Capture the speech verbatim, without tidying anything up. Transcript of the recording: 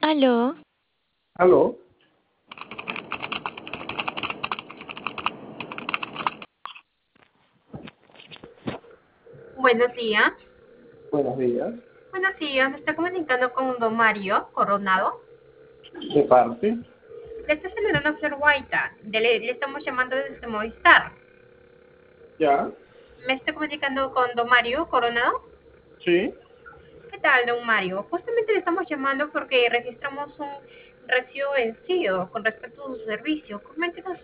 Aló, Aló, Buenos días. buenos días. Buenos días, me estoy comunicando con don Mario Coronado. ¿De parte? Le está saludando Flor Guaita. De- Le, le estamos llamando desde Movistar. ¿Ya? Me estoy comunicando con don Mario Coronado. ¿Sí? ¿Qué tal, don Mario? Justamente le estamos llamando porque registramos un recibo vencido con respecto a su servicio. Coméntenos